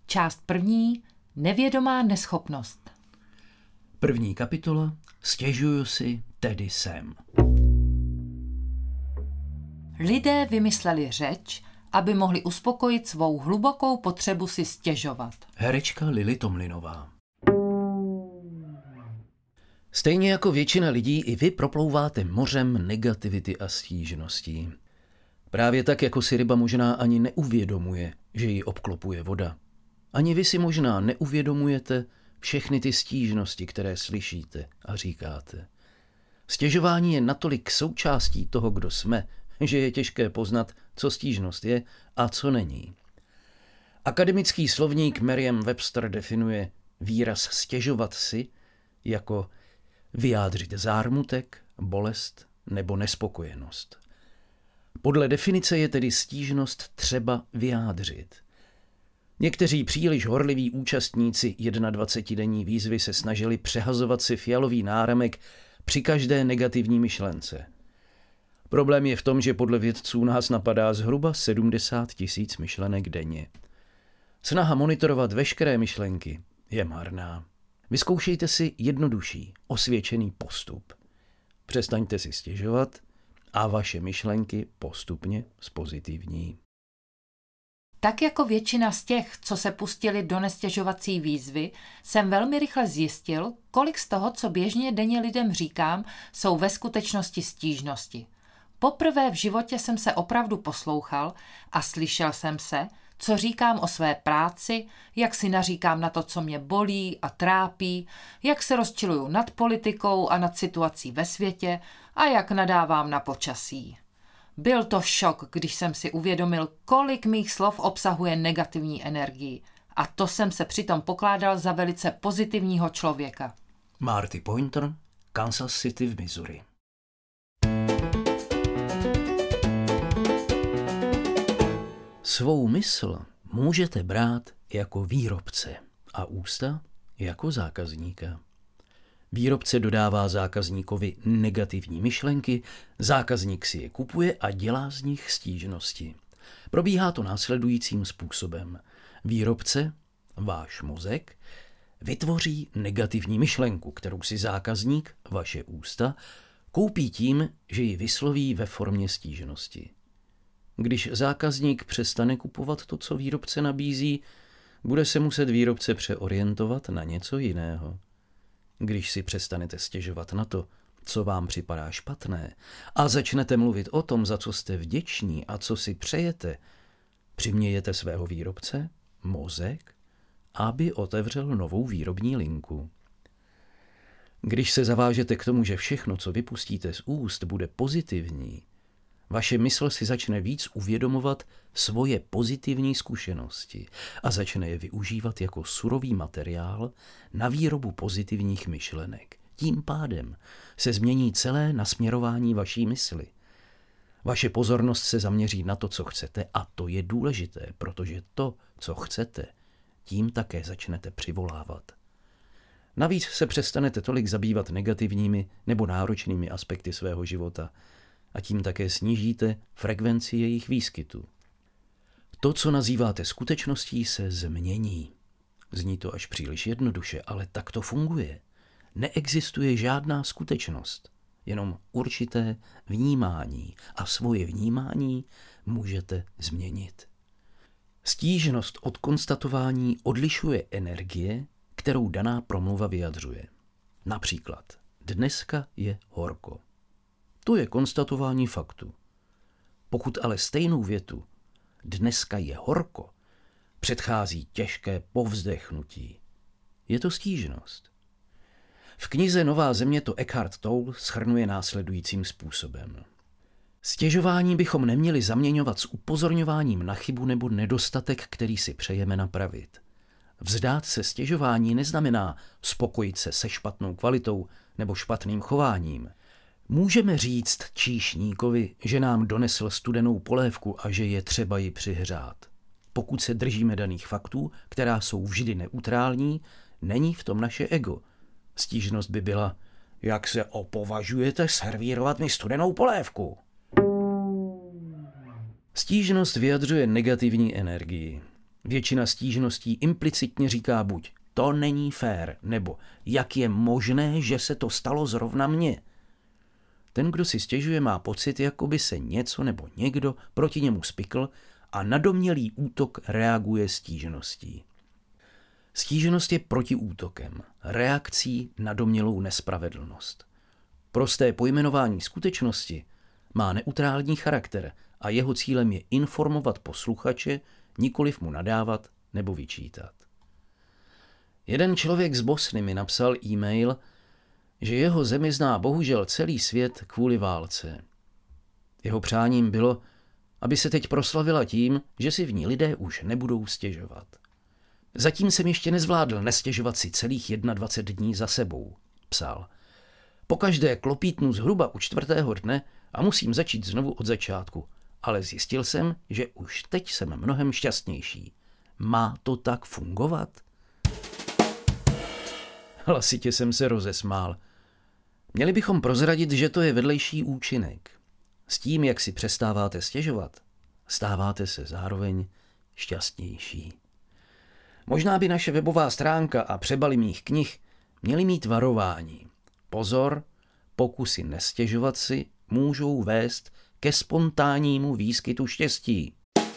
Část první. Nevědomá neschopnost. První kapitola. Stěžuju si, tedy jsem. Lidé vymysleli řeč, aby mohli uspokojit svou hlubokou potřebu si stěžovat. Herečka Lily Tomlinová. Stejně jako většina lidí, i vy proplouváte mořem negativity a stížností. Právě tak, jako si ryba možná ani neuvědomuje, že ji obklopuje voda. Ani vy si možná neuvědomujete všechny ty stížnosti, které slyšíte a říkáte. Stěžování je natolik součástí toho, kdo jsme, že je těžké poznat, co stížnost je a co není. Akademický slovník Merriam-Webster definuje výraz stěžovat si jako vyjádřit zármutek, bolest nebo nespokojenost. Podle definice je tedy stížnost třeba vyjádřit. Někteří příliš horliví účastníci 21denní výzvy se snažili přehazovat si fialový náramek při každé negativní myšlence. Problém je v tom, že podle vědců nás napadá zhruba 70 000 myšlenek denně. Snaha monitorovat veškeré myšlenky je marná. Vyzkoušejte si jednodušší, osvědčený postup. Přestaňte si stěžovat a vaše myšlenky postupně zpozitivní. Tak jako většina z těch, co se pustili do nestěžovací výzvy, jsem velmi rychle zjistil, kolik z toho, co běžně denně lidem říkám, jsou ve skutečnosti stížnosti. Poprvé v životě jsem se opravdu poslouchal a slyšel jsem se, co říkám o své práci, jak si naříkám na to, co mě bolí a trápí, jak se rozčiluju nad politikou a nad situací ve světě a jak nadávám na počasí. Byl to šok, když jsem si uvědomil, kolik mých slov obsahuje negativní energii. A to jsem se přitom pokládal za velice pozitivního člověka. Marty Pointer, Kansas City v Missouri. Svou mysl můžete brát jako výrobce a ústa jako zákazníka. Výrobce dodává zákazníkovi negativní myšlenky, zákazník si je kupuje a dělá z nich stížnosti. Probíhá to následujícím způsobem. Výrobce, váš mozek, vytvoří negativní myšlenku, kterou si zákazník, vaše ústa, koupí tím, že ji vysloví ve formě stížnosti. Když zákazník přestane kupovat to, co výrobce nabízí, bude se muset výrobce přeorientovat na něco jiného. Když si přestanete stěžovat na to, co vám připadá špatné, a začnete mluvit o tom, za co jste vděční a co si přejete, přimějete svého výrobce, mozek, aby otevřel novou výrobní linku. Když se zavážete k tomu, že všechno, co vypustíte z úst, bude pozitivní, vaše mysl si začne víc uvědomovat svoje pozitivní zkušenosti a začne je využívat jako surový materiál na výrobu pozitivních myšlenek. Tím pádem se změní celé nasměrování vaší mysli. Vaše pozornost se zaměří na to, co chcete, a to je důležité, protože to, co chcete, tím také začnete přivolávat. Navíc se přestanete tolik zabývat negativními nebo náročnými aspekty svého života a tím také snížíte frekvenci jejich výskytu. To, co nazýváte skutečností, se změní. Zní to až příliš jednoduše, ale tak to funguje. Neexistuje žádná skutečnost, jenom určité vnímání a svoje vnímání můžete změnit. Stížnost od konstatování odlišuje energie, kterou daná promluva vyjadřuje. Například, dneska je horko. To je konstatování faktu. Pokud ale stejnou větu, dneska je horko, předchází těžké povzdechnutí, je to stížnost. V knize Nová země to Eckhart Tolle shrnuje následujícím způsobem. Stěžování bychom neměli zaměňovat s upozorňováním na chybu nebo nedostatek, který si přejeme napravit. Vzdát se stěžování neznamená spokojit se se špatnou kvalitou nebo špatným chováním. Můžeme říct číšníkovi, že nám donesl studenou polévku a že je třeba ji přihřát. Pokud se držíme daných faktů, která jsou vždy neutrální, není v tom naše ego. Stížnost by byla, jak se opovažujete servírovat mi studenou polévku. Stížnost vyjadřuje negativní energii. Většina stížností implicitně říká buď to není fér, nebo jak je možné, že se to stalo zrovna mně. Ten, kdo si stěžuje, má pocit, jako by se něco nebo někdo proti němu spikl a na domnělý útok reaguje stížností. Stížnost je protiútokem, reakcí na domnělou nespravedlnost. Prosté pojmenování skutečnosti má neutrální charakter a jeho cílem je informovat posluchače, nikoliv mu nadávat nebo vyčítat. Jeden člověk z Bosny mi napsal e-mail, že jeho zemi zná bohužel celý svět kvůli válce. Jeho přáním bylo, aby se teď proslavila tím, že si v ní lidé už nebudou stěžovat. Zatím jsem ještě nezvládl nestěžovat si celých 21 dní za sebou, psal. Pokaždé klopítnu zhruba u 4. dne a musím začít znovu od začátku, ale zjistil jsem, že už teď jsem mnohem šťastnější. Má to tak fungovat? Hlasitě jsem se rozesmál. Měli bychom prozradit, že to je vedlejší účinek. S tím, jak si přestáváte stěžovat, stáváte se zároveň šťastnější. Možná by naše webová stránka a přebaly mých knih měly mít varování. Pozor, pokusy nestěžovat si můžou vést ke spontánnímu výskytu štěstí.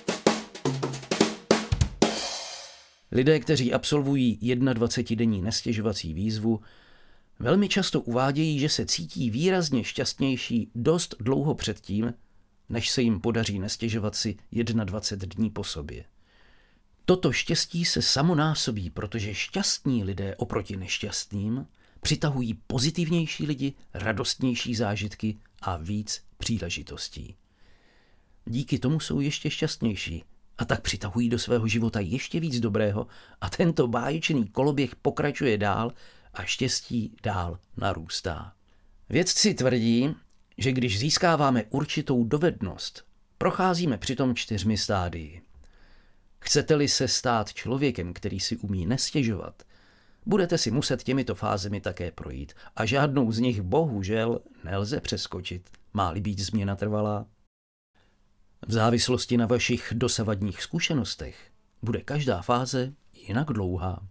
Lidé, kteří absolvují 21denní nestěžovací výzvu, velmi často uvádějí, že se cítí výrazně šťastnější dost dlouho předtím, než se jim podaří nestěžovat si 21 dní po sobě. Toto štěstí se samonásobí, protože šťastní lidé oproti nešťastným přitahují pozitivnější lidi, radostnější zážitky a víc příležitostí. Díky tomu jsou ještě šťastnější a tak přitahují do svého života ještě víc dobrého a tento báječný koloběh pokračuje dál a štěstí dál narůstá. Vědci tvrdí, že když získáváme určitou dovednost, procházíme přitom 4 stádii. Chcete-li se stát člověkem, který si umí nestěžovat, budete si muset těmito fázemi také projít a žádnou z nich bohužel nelze přeskočit, má-li být změna trvalá. V závislosti na vašich dosavadních zkušenostech bude každá fáze jinak dlouhá.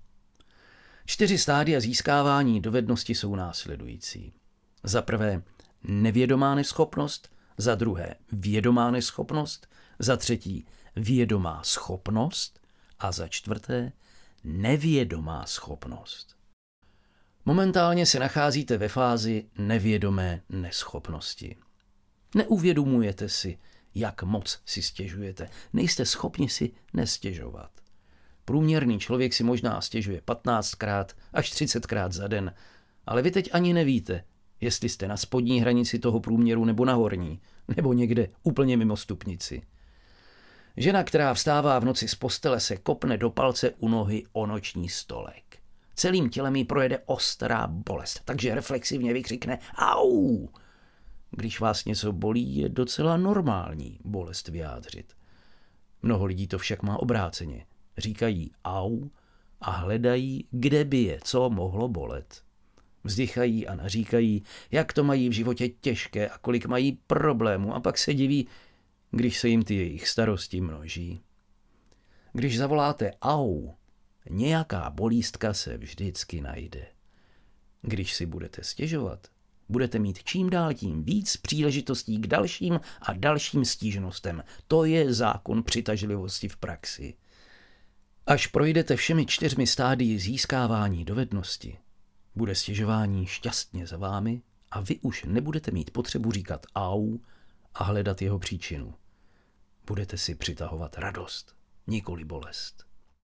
4 stádia získávání dovednosti jsou následující. Za prvé nevědomá neschopnost, za druhé vědomá neschopnost, za třetí vědomá schopnost a za čtvrté nevědomá schopnost. Momentálně se nacházíte ve fázi nevědomé neschopnosti. Neuvědomujete si, jak moc si stěžujete. Nejste schopni si nestěžovat. Průměrný člověk si možná stěžuje 15krát až 30krát za den, ale vy teď ani nevíte, jestli jste na spodní hranici toho průměru nebo na horní, nebo někde úplně mimo stupnici. Žena, která vstává v noci z postele, se kopne do palce u nohy o noční stolek. Celým tělem jí projede ostrá bolest, takže reflexivně vykřikne au. Když vás něco bolí, je docela normální bolest vyjádřit. Mnoho lidí to však má obráceně. Říkají au a hledají, kde by je co mohlo bolet. Vzdychají a naříkají, jak to mají v životě těžké a kolik mají problémů a pak se diví, když se jim ty jejich starosti množí. Když zavoláte au, nějaká bolístka se vždycky najde. Když si budete stěžovat, budete mít čím dál tím víc příležitostí k dalším a dalším stížnostem. To je zákon přitažlivosti v praxi. Až projdete všemi 4 stádii získávání dovednosti, bude stěžování šťastně za vámi a vy už nebudete mít potřebu říkat au a hledat jeho příčinu. Budete si přitahovat radost, nikoli bolest.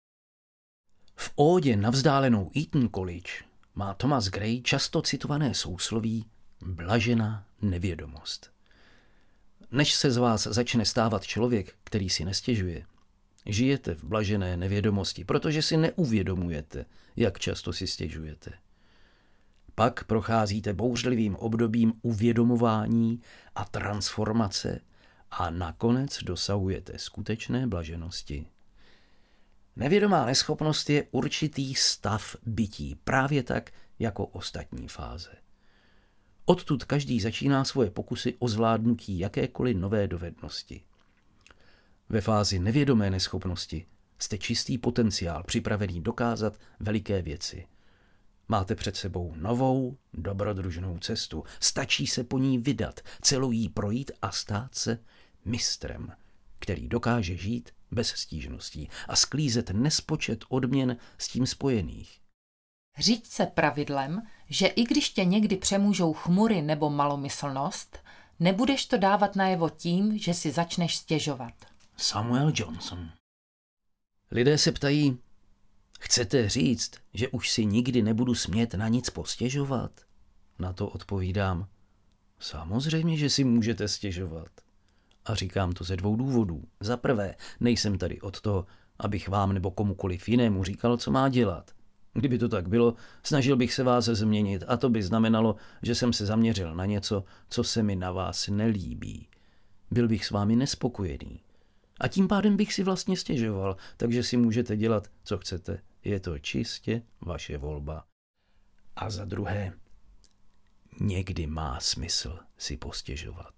V ódě na vzdálenou Eton College má Thomas Gray často citované sousloví blažená nevědomost. Než se z vás začne stávat člověk, který si nestěžuje, žijete v blažené nevědomosti, protože si neuvědomujete, jak často si stěžujete. Pak procházíte bouřlivým obdobím uvědomování a transformace a nakonec dosahujete skutečné blaženosti. Nevědomá neschopnost je určitý stav bytí, právě tak jako ostatní fáze. Odtud každý začíná svoje pokusy o zvládnutí jakékoliv nové dovednosti. Ve fázi nevědomé neschopnosti Jste čistý potenciál, připravený dokázat veliké věci. Máte před sebou novou, dobrodružnou cestu. Stačí se po ní vydat, celou jí projít a stát se mistrem, který dokáže žít bez stížností a sklízet nespočet odměn s tím spojených. Říct se pravidlem, že i když tě někdy přemůžou chmury nebo malomyslnost, nebudeš to dávat najevo tím, že si začneš stěžovat. Samuel Johnson. Lidé se ptají, chcete říct, že už si nikdy nebudu smět na nic postěžovat? Na to odpovídám, samozřejmě, že si můžete stěžovat. A říkám to ze 2 důvodů. Za prvé, nejsem tady od toho, abych vám nebo komukoliv jinému říkal, co má dělat. Kdyby to tak bylo, snažil bych se vás změnit a to by znamenalo, že jsem se zaměřil na něco, co se mi na vás nelíbí. Byl bych s vámi nespokojený. A tím pádem bych si vlastně stěžoval, takže si můžete dělat, co chcete. Je to čistě vaše volba. A za druhé, někdy má smysl si postěžovat.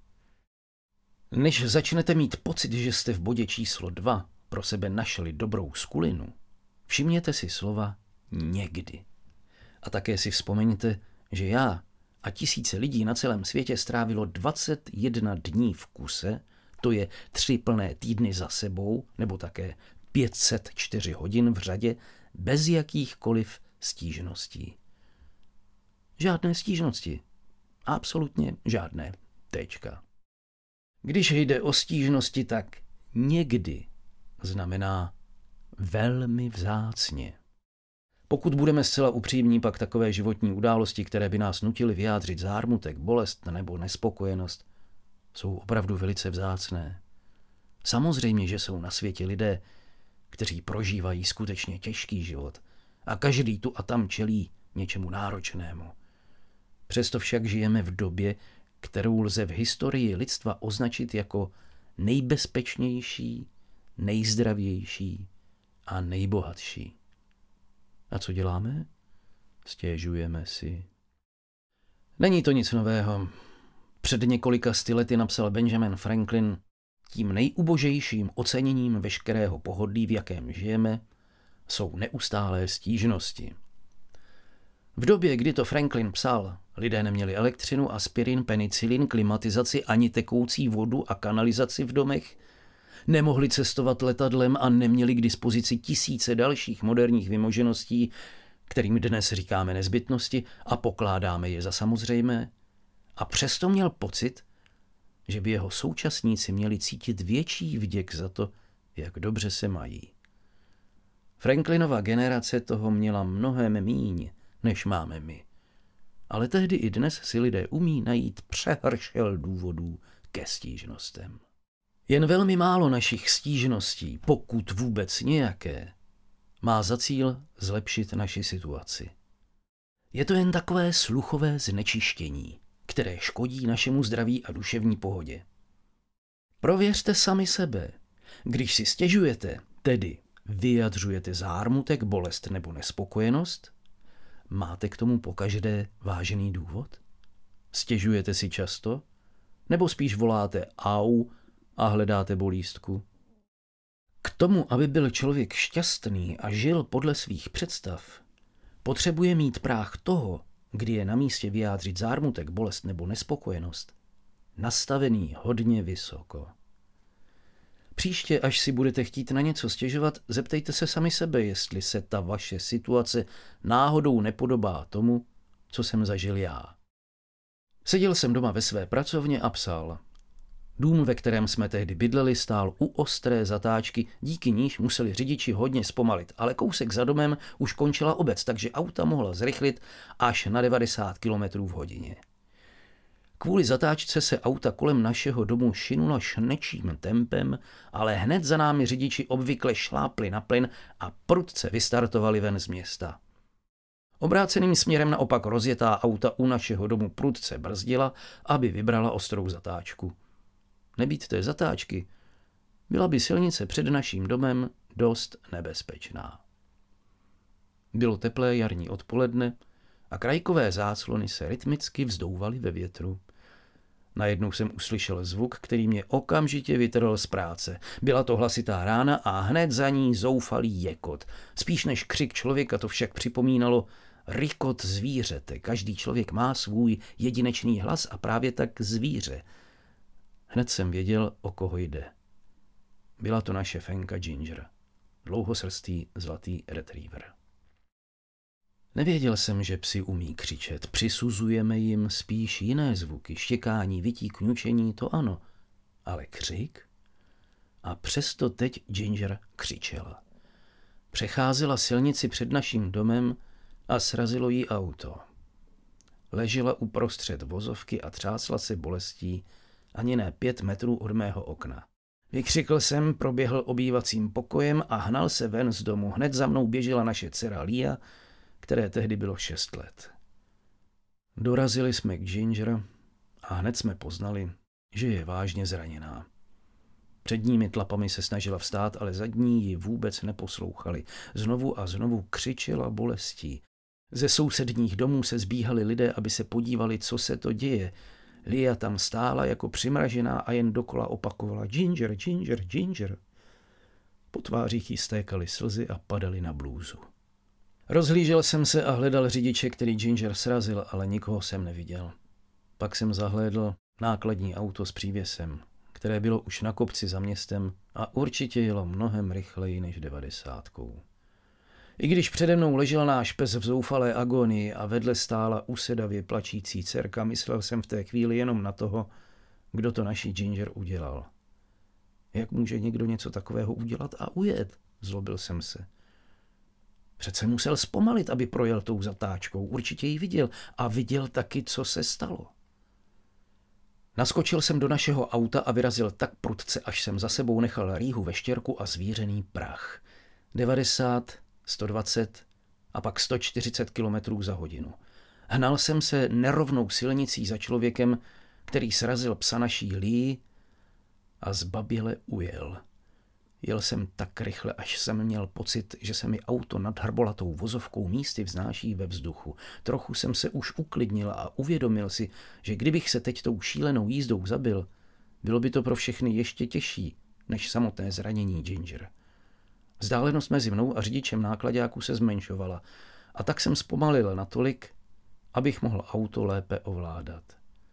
Než začnete mít pocit, že jste v bodě číslo 2 pro sebe našli dobrou skulinu, všimněte si slova někdy. A také si vzpomeňte, že já a tisíce lidí na celém světě strávilo 21 dní v kuse, to je 3 plné týdny za sebou, nebo také 504 hodin v řadě, bez jakýchkoliv stížností. Žádné stížnosti. Absolutně žádné. Tečka. Když jde o stížnosti, tak někdy znamená velmi vzácně. Pokud budeme zcela upřímní, pak takové životní události, které by nás nutily vyjádřit zármutek, bolest nebo nespokojenost, jsou opravdu velice vzácné. Samozřejmě, že jsou na světě lidé, kteří prožívají skutečně těžký život a každý tu a tam čelí něčemu náročnému. Přesto však žijeme v době, kterou lze v historii lidstva označit jako nejbezpečnější, nejzdravější a nejbohatší. A co děláme? Stěžujeme si. Není to nic nového. Před několika lety napsal Benjamin Franklin, tím nejubožejším oceněním veškerého pohodlí, v jakém žijeme, jsou neustálé stížnosti. V době, kdy to Franklin psal, lidé neměli elektřinu, aspirin, penicilin, klimatizaci ani tekoucí vodu a kanalizaci v domech, nemohli cestovat letadlem a neměli k dispozici tisíce dalších moderních vymožeností, kterým dnes říkáme nezbytnosti a pokládáme je za samozřejmé. A přesto měl pocit, že by jeho současníci měli cítit větší vděk za to, jak dobře se mají. Franklinova generace toho měla mnohem míň, než máme my. Ale tehdy i dnes si lidé umí najít přehršel důvodů ke stížnostem. Jen velmi málo našich stížností, pokud vůbec nějaké, má za cíl zlepšit naši situaci. Je to jen takové sluchové znečištění, které škodí našemu zdraví a duševní pohodě. Prověřte sami sebe. Když si stěžujete, tedy vyjadřujete zármutek, bolest nebo nespokojenost, máte k tomu pokaždé vážený důvod? Stěžujete si často? Nebo spíš voláte au a hledáte bolístku? K tomu, aby byl člověk šťastný a žil podle svých představ, potřebuje mít práh toho, kdy je na místě vyjádřit zármutek, bolest nebo nespokojenost, nastavený hodně vysoko. Příště, až si budete chtít na něco stěžovat, zeptejte se sami sebe, jestli se ta vaše situace náhodou nepodobá tomu, co jsem zažil já. Seděl jsem doma ve své pracovně a psal. Dům, ve kterém jsme tehdy bydleli, stál u ostré zatáčky, díky níž museli řidiči hodně zpomalit, ale kousek za domem už končila obec, takže auta mohla zrychlit až na 90 km v hodině. Kvůli zatáčce se auta kolem našeho domu šinula šnečím tempem, ale hned za námi řidiči obvykle šlápli na plyn a prudce vystartovali ven z města. Obráceným směrem naopak rozjetá auta u našeho domu prudce brzdila, aby vybrala ostrou zatáčku. Nebýt té zatáčky, byla by silnice před naším domem dost nebezpečná. Bylo teplé jarní odpoledne a krajkové záclony se rytmicky vzdouvaly ve větru. Najednou jsem uslyšel zvuk, který mě okamžitě vytrhl z práce. Byla to hlasitá rána a hned za ní zoufalý jekot. Spíš než křik člověka to však připomínalo rykot zvířete. Každý člověk má svůj jedinečný hlas a právě tak zvíře. Hned jsem věděl, o koho jde. Byla to naše Fenka Ginger, dlouhosrstý zlatý retriever. Nevěděl jsem, že psi umí křičet. Přisuzujeme jim spíš jiné zvuky. Štěkání, vytí, kňučení, to ano. Ale křik? A přesto teď Ginger křičela. Přecházela silnici před naším domem a srazilo jí auto. Ležela uprostřed vozovky a třásla se bolestí ani ne 5 metrů od mého okna. Vykřikl jsem, proběhl obývacím pokojem a hnal se ven z domu. Hned za mnou běžela naše dcera Lia, které tehdy bylo 6 let. Dorazili jsme k Ginger a hned jsme poznali, že je vážně zraněná. Předními tlapami se snažila vstát, ale zadní ji vůbec neposlouchali. Znovu a znovu křičela bolestí. Ze sousedních domů se sbíhali lidé, aby se podívali, co se to děje. Lia tam stála jako přimražená a jen dokola opakovala Ginger, Ginger, Ginger. Po tvářích jí stékaly slzy a padaly na blůzu. Rozhlížel jsem se a hledal řidiče, který Ginger srazil, ale nikoho jsem neviděl. Pak jsem zahlédl nákladní auto s přívěsem, které bylo už na kopci za městem a určitě jelo mnohem rychleji než 90. I když přede mnou ležel náš pes v zoufalé agonii a vedle stála usedavě plačící dcerka, myslel jsem v té chvíli jenom na toho, kdo to naší Ginger udělal. Jak může někdo něco takového udělat a ujet? Zlobil jsem se. Přece musel zpomalit, aby projel tou zatáčkou. Určitě ji viděl a viděl taky, co se stalo. Naskočil jsem do našeho auta a vyrazil tak prudce, až jsem za sebou nechal rýhu ve štěrku a zvířený prach. 90, 120 a pak 140 km za hodinu. Hnal jsem se nerovnou silnicí za člověkem, který srazil psa naší Lee a zbaběle ujel. Jel jsem tak rychle, až jsem měl pocit, že se mi auto nad hrbolatou vozovkou místy vznáší ve vzduchu. Trochu jsem se už uklidnil a uvědomil si, že kdybych se teď tou šílenou jízdou zabil, bylo by to pro všechny ještě těžší, než samotné zranění Ginger. Vzdálenost mezi mnou a řidičem náklaďáku se zmenšovala a tak jsem zpomalil natolik, abych mohl auto lépe ovládat.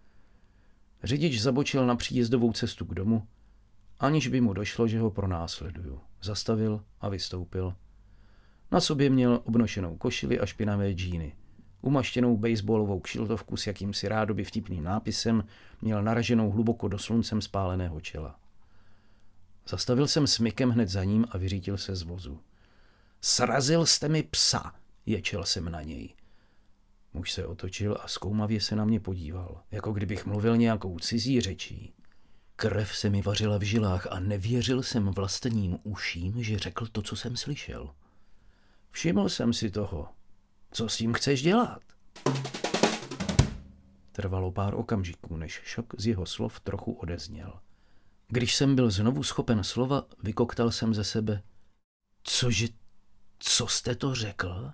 Řidič zabočil na příjezdovou cestu k domu, aniž by mu došlo, že ho pronásleduju. Zastavil a vystoupil. Na sobě měl obnošenou košili a špinavé džíny. Umaštěnou baseballovou kšiltovku s jakýmsi rádoby vtipným nápisem měl naraženou hluboko do sluncem spáleného čela. Zastavil jsem smykem hned za ním a vyřítil se z vozu. Srazil jste mi psa, ječel jsem na něj. Muž se otočil a zkoumavě se na mě podíval, jako kdybych mluvil nějakou cizí řečí. Krev se mi vařila v žilách a nevěřil jsem vlastním uším, že řekl to, co jsem slyšel. Všiml jsem si toho. Co s tím chceš dělat? Trvalo pár okamžiků, než šok z jeho slov trochu odezněl. Když jsem byl znovu schopen slova, vykoktal jsem ze sebe. Cože, co jste to řekl?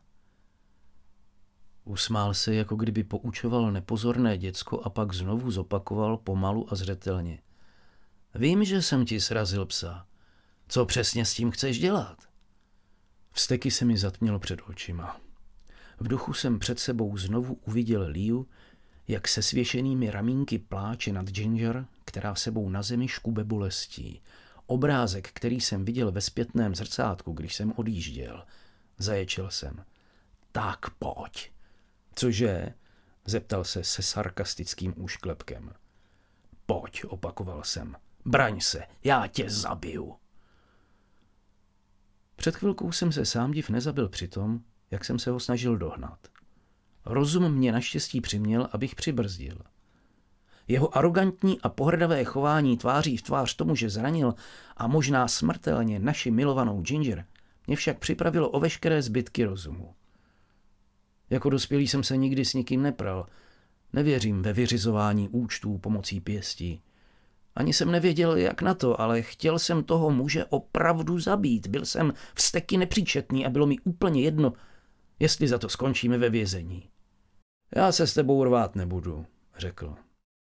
Usmál se, jako kdyby poučoval nepozorné děcko a pak znovu zopakoval pomalu a zřetelně. Vím, že jsem ti srazil psa. Co přesně s tím chceš dělat? Vzteky se mi zatmělo před očima. V duchu jsem před sebou znovu uviděl Liu, jak se svěšenými ramínky pláče nad Ginger, která sebou na zemi škube bolestí. Obrázek, který jsem viděl ve zpětném zrcátku, když jsem odjížděl. Zaječel jsem. Tak pojď. Cože? Zeptal se sarkastickým úšklepkem. Pojď, opakoval jsem. Braň se, já tě zabiju. Před chvilkou jsem se sám div nezabil při tom, jak jsem se ho snažil dohnat. Rozum mě naštěstí přiměl, abych přibrzdil. Jeho arrogantní a pohrdavé chování tváří v tvář tomu, že zranil a možná smrtelně naši milovanou Ginger, mě však připravilo o veškeré zbytky rozumu. Jako dospělý jsem se nikdy s nikým nepral. Nevěřím ve vyřizování účtů pomocí pěstí. Ani jsem nevěděl, jak na to, ale chtěl jsem toho muže opravdu zabít. Byl jsem vzteky nepříčetný a bylo mi úplně jedno, jestli za to skončíme ve vězení. Já se s tebou rvát nebudu, řekl.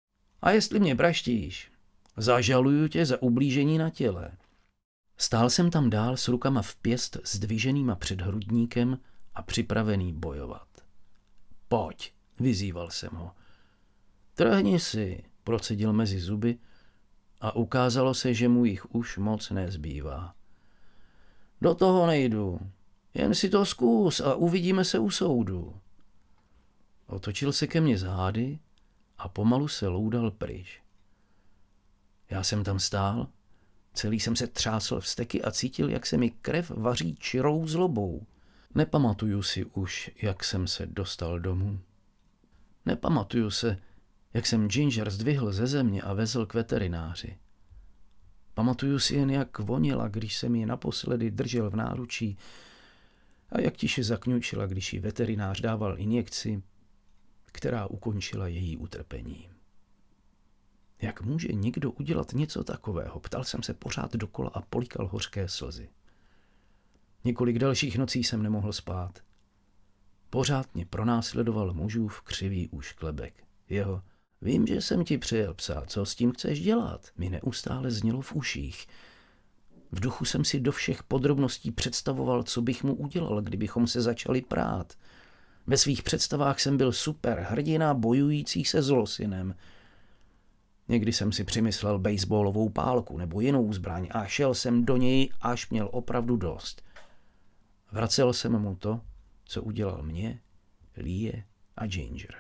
A jestli mě praštíš, zažaluju tě za ublížení na těle. Stál jsem tam dál s rukama v pěst zdviženýma před hrudníkem a připravený bojovat. Pojď, vyzýval jsem ho. Trhni si, procedil mezi zuby a ukázalo se, že mu jich už moc nezbývá. Do toho nejdu, jen si to zkus a uvidíme se u soudu. Otočil se ke mně zády a pomalu se loudal pryč. Já jsem tam stál, celý jsem se třásl vzteky a cítil, jak se mi krev vaří čirou zlobou. Nepamatuju si už, jak jsem se dostal domů. Nepamatuju se, jak jsem Ginger zdvihl ze země a vezl k veterináři. Pamatuju si jen, jak vonila, když jsem ji naposledy držel v náručí a jak tiše zakňučila, když jí veterinář dával injekci, která ukončila její utrpení. Jak může někdo udělat něco takového? Ptal jsem se pořád dokola a políkal hořké slzy. Několik dalších nocí jsem nemohl spát. Pořád mě pronásledoval mužův křivý úšklebek. Jeho vím, že jsem ti přijel psa, co s tím chceš dělat? Mi neustále znělo v uších. V duchu jsem si do všech podrobností představoval, co bych mu udělal, kdybychom se začali prát. Ve svých představách jsem byl super hrdina bojující se zlosinem. Někdy jsem si přimyslel baseballovou pálku nebo jinou zbraň a šel jsem do něj, až měl opravdu dost. Vracel jsem mu to, co udělal mě, Lee a Ginger.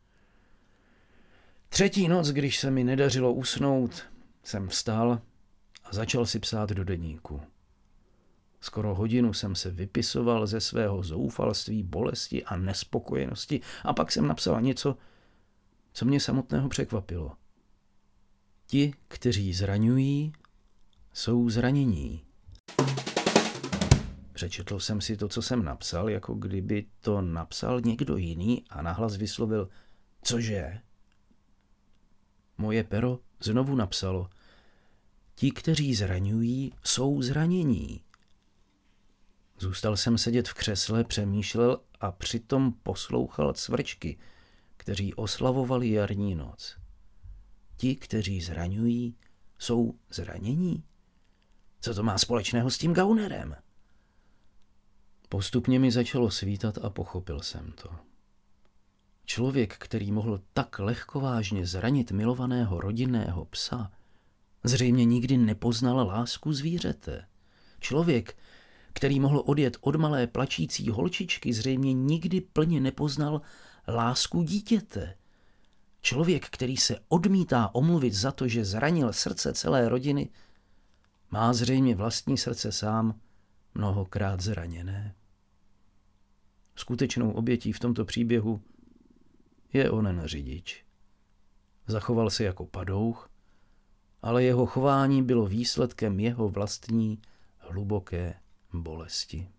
Třetí noc, když se mi nedařilo usnout, jsem vstal a začal si psát do deníku. Skoro hodinu jsem se vypisoval ze svého zoufalství, bolesti a nespokojenosti a pak jsem napsal něco, co mě samotného překvapilo. Ti, kteří zraňují, jsou zranění. Přečetl jsem si to, co jsem napsal, jako kdyby to napsal někdo jiný a nahlas vyslovil, cože? Moje pero znovu napsalo, ti, kteří zraňují, jsou zranění. Zůstal jsem sedět v křesle, přemýšlel a přitom poslouchal cvrčky, kteří oslavovali jarní noc. Ti, kteří zraňují, jsou zranění? Co to má společného s tím gaunerem? Postupně mi začalo svítat a pochopil jsem to. Člověk, který mohl tak lehkovážně zranit milovaného rodinného psa, zřejmě nikdy nepoznal lásku zvířete. Člověk, který mohl odjet od malé plačící holčičky, zřejmě nikdy plně nepoznal lásku dítěte. Člověk, který se odmítá omluvit za to, že zranil srdce celé rodiny, má zřejmě vlastní srdce sám mnohokrát zraněné. Skutečnou obětí v tomto příběhu je onen řidič. Zachoval se jako padouch, ale jeho chování bylo výsledkem jeho vlastní hluboké bolesti.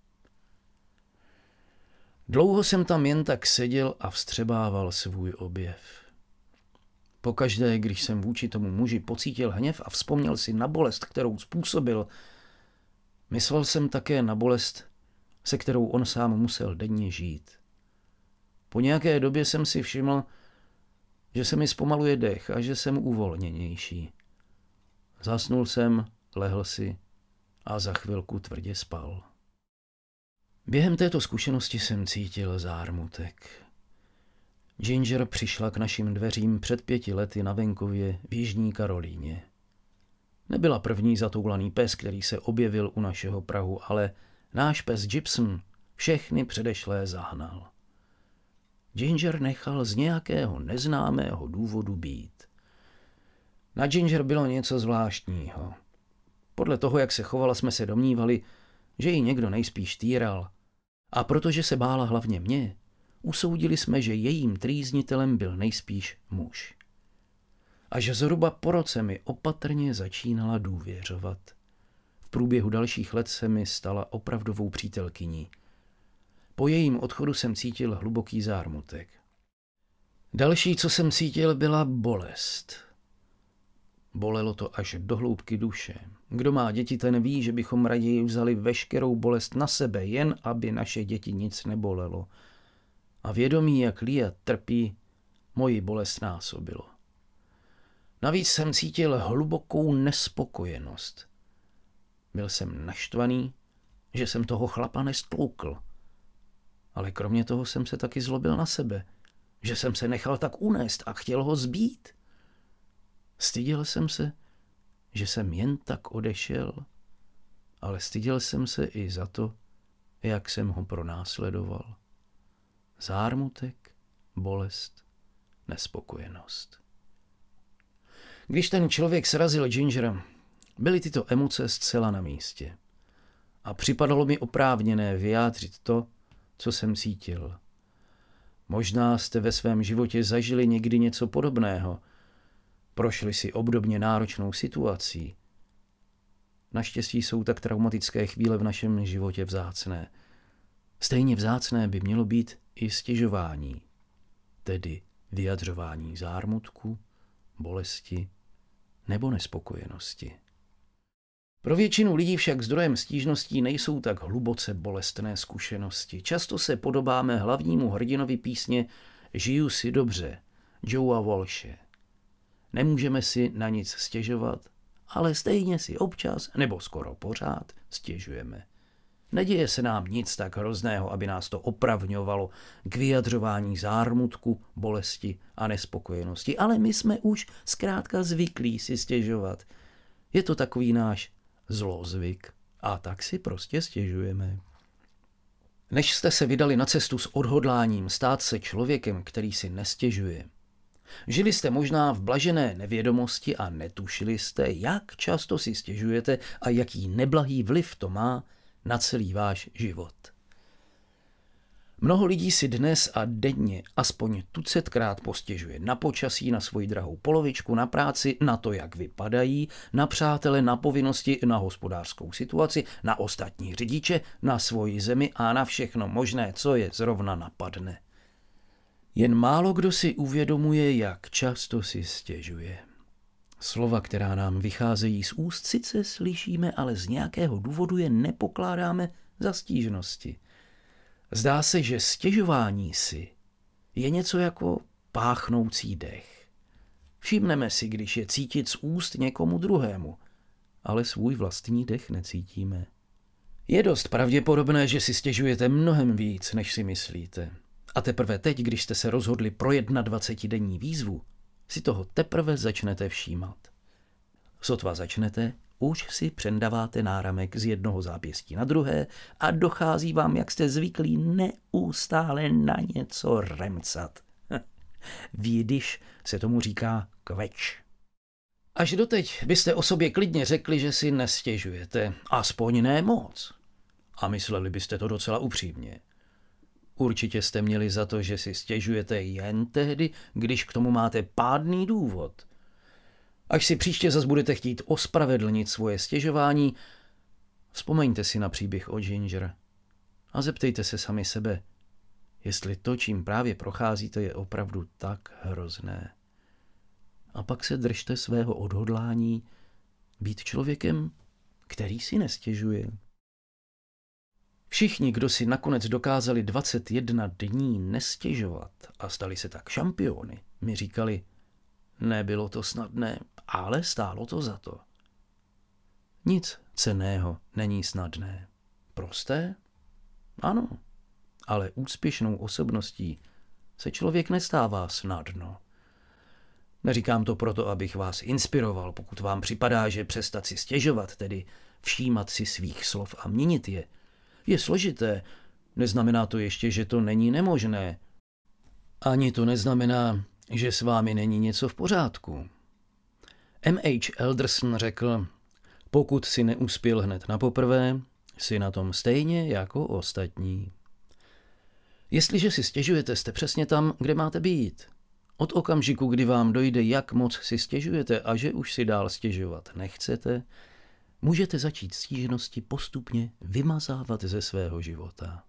Dlouho jsem tam jen tak seděl a vstřebával svůj objev. Pokaždé, když jsem vůči tomu muži pocítil hněv a vzpomněl si na bolest, kterou způsobil, myslel jsem také na bolest, se kterou on sám musel denně žít. Po nějaké době jsem si všiml, že se mi zpomaluje dech a že jsem uvolněnější. Zasnul jsem, lehl si a za chvilku tvrdě spal. Během této zkušenosti jsem cítil zármutek. Ginger přišla k našim dveřím před 5 lety na venkově v Jižní Karolíně. Nebyla první zatoulaný pes, který se objevil u našeho prahu, ale náš pes Gibson všechny předešlé zahnal. Ginger nechal z nějakého neznámého důvodu být. Na Ginger bylo něco zvláštního. Podle toho, jak se chovala, jsme se domnívali, že ji někdo nejspíš týral. A protože se bála hlavně mě, usoudili jsme, že jejím trýznitelem byl nejspíš muž. Až zhruba po roce mi opatrně začínala důvěřovat. V průběhu dalších let se mi stala opravdovou přítelkyní. Po jejím odchodu jsem cítil hluboký zármutek. Další, co jsem cítil, byla bolest. Bolelo to až do hloubky duše. Kdo má děti, ten ví, že bychom raději vzali veškerou bolest na sebe, jen aby naše děti nic nebolelo. A vědomí, jak Lia trpí, moji bolest násobilo. Navíc jsem cítil hlubokou nespokojenost. Byl jsem naštvaný, že jsem toho chlapa nestloukl. Ale kromě toho jsem se taky zlobil na sebe, že jsem se nechal tak unést a chtěl ho zbít. Styděl jsem se, že jsem jen tak odešel, ale styděl jsem se i za to, jak jsem ho pronásledoval. Zármutek, bolest, nespokojenost. Když ten člověk srazil Gingera, byly tyto emoce zcela na místě. A připadalo mi oprávněné vyjádřit to, co jsem cítil. Možná jste ve svém životě zažili někdy něco podobného. Prošli si obdobně náročnou situací. Naštěstí jsou tak traumatické chvíle v našem životě vzácné. Stejně vzácné by mělo být i stěžování, tedy vyjadřování zármutku, bolesti nebo nespokojenosti. Pro většinu lidí však zdrojem stížností nejsou tak hluboce bolestné zkušenosti. Často se podobáme hlavnímu hrdinovi písně Žiju si dobře, Joea Walshe. Nemůžeme si na nic stěžovat, ale stejně si občas, nebo skoro pořád, stěžujeme. Neděje se nám nic tak hrozného, aby nás to opravňovalo k vyjadřování zármutku, bolesti a nespokojenosti, ale my jsme už zkrátka zvyklí si stěžovat. Je to takový náš zlozvyk a tak si prostě stěžujeme. Než jste se vydali na cestu s odhodláním stát se člověkem, který si nestěžuje, žili jste možná v blažené nevědomosti a netušili jste, jak často si stěžujete a jaký neblahý vliv to má na celý váš život. Mnoho lidí si dnes a denně aspoň tucetkrát postěžuje na počasí, na svoji drahou polovičku, na práci, na to, jak vypadají, na přátele, na povinnosti, na hospodářskou situaci, na ostatní řidiče, na svoji zemi a na všechno možné, co je zrovna napadne. Jen málo kdo si uvědomuje, jak často si stěžuje. Slova, která nám vycházejí z úst, sice slyšíme, ale z nějakého důvodu je nepokládáme za stížnosti. Zdá se, že stěžování si je něco jako páchnoucí dech. Všimneme si, když je cítit z úst někomu druhému, ale svůj vlastní dech necítíme. Je dost pravděpodobné, že si stěžujete mnohem víc, než si myslíte. A teprve teď, když jste se rozhodli pro 21denní výzvu, si toho teprve začnete všímat. Sotva začnete, už si přendaváte náramek z jednoho zápěstí na druhé a dochází vám, jak jste zvyklí, neustále na něco remcat. V jidiš se tomu říká kveč. Až doteď byste o sobě klidně řekli, že si nestěžujete, aspoň ne moc. A mysleli byste to docela upřímně. Určitě jste měli za to, že si stěžujete jen tehdy, když k tomu máte pádný důvod. Až si příště zas budete chtít ospravedlnit svoje stěžování, vzpomeňte si na příběh o Ginger a zeptejte se sami sebe, jestli to, čím právě procházíte, je opravdu tak hrozné. A pak se držte svého odhodlání být člověkem, který si nestěžuje. Všichni, kdo si nakonec dokázali 21 dní nestěžovat a stali se tak šampiony, mi říkali, nebylo to snadné, ale stálo to za to. Nic cenného není snadné. Prosté? Ano, ale úspěšnou osobností se člověk nestává snadno. Neříkám to proto, abych vás inspiroval, pokud vám připadá, že přestat si stěžovat, tedy všímat si svých slov a měnit je složité. Neznamená to ještě, že to není nemožné. Ani to neznamená, že s vámi není něco v pořádku. M.H. Elderson řekl, pokud si neuspěl hned na poprvé, jsi na tom stejně jako ostatní. Jestliže si stěžujete, jste přesně tam, kde máte být. Od okamžiku, kdy vám dojde, jak moc si stěžujete a že už si dál stěžovat nechcete, můžete začít stížnosti postupně vymazávat ze svého života.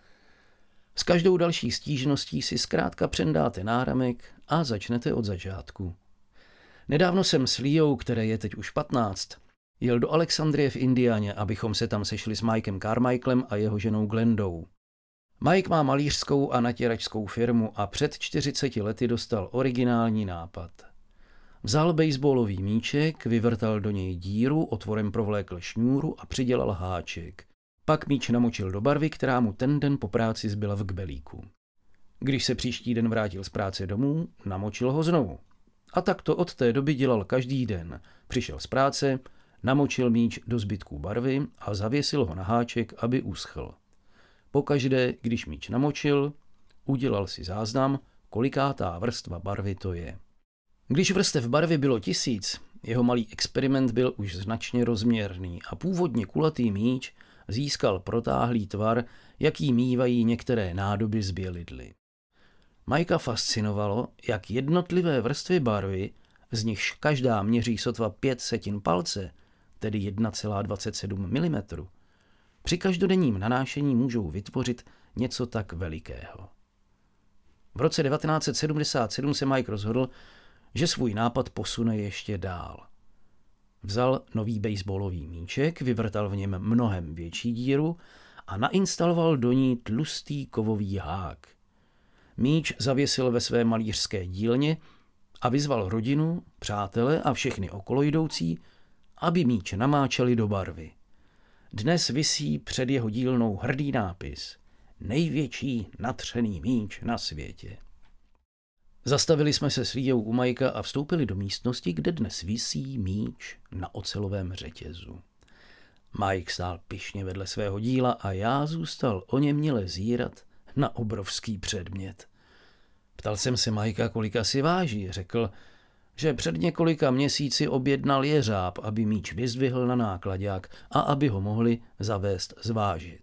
S každou další stížností si zkrátka přendáte náramek a začnete od začátku. Nedávno jsem s Leou, které je teď už 15, jel do Alexandrie v Indianě, abychom se tam sešli s Mikem Carmichaelem a jeho ženou Glendou. Mike má malířskou a natěračskou firmu a před 40 lety dostal originální nápad. Vzal baseballový míček, vyvrtal do něj díru, otvorem provlékl šňůru a přidělal háček. Pak míč namočil do barvy, která mu ten den po práci zbyla v kbelíku. Když se příští den vrátil z práce domů, namočil ho znovu. A tak to od té doby dělal každý den. Přišel z práce, namočil míč do zbytků barvy a zavěsil ho na háček, aby uschl. Pokaždé, když míč namočil, udělal si záznam, kolikátá vrstva barvy to je. Když vrstev barvy bylo 1000, jeho malý experiment byl už značně rozměrný a původně kulatý míč získal protáhlý tvar, jaký mívají některé nádoby z bělidly. Mikea fascinovalo, jak jednotlivé vrstvy barvy, z nichž každá měří sotva 5/10 palce, tedy 1,27 mm, při každodenním nanášení můžou vytvořit něco tak velikého. V roce 1977 se Mike rozhodl, že svůj nápad posune ještě dál. Vzal nový baseballový míček, vyvrtal v něm mnohem větší díru a nainstaloval do ní tlustý kovový hák. Míč zavěsil ve své malířské dílně a vyzval rodinu, přátele a všechny okolojdoucí, aby míč namáčeli do barvy. Dnes visí před jeho dílnou hrdý nápis: největší natřený míč na světě. Zastavili jsme se s Leou u Mikea a vstoupili do místnosti, kde dnes visí míč na ocelovém řetězu. Mike stál pyšně vedle svého díla a já zůstal oněměle zírat na obrovský předmět. Ptal jsem se Mikea, kolik asi váží. Řekl, že před několika měsíci objednal jeřáb, aby míč vyzdvihl na náklaďák a aby ho mohli zavést zvážit.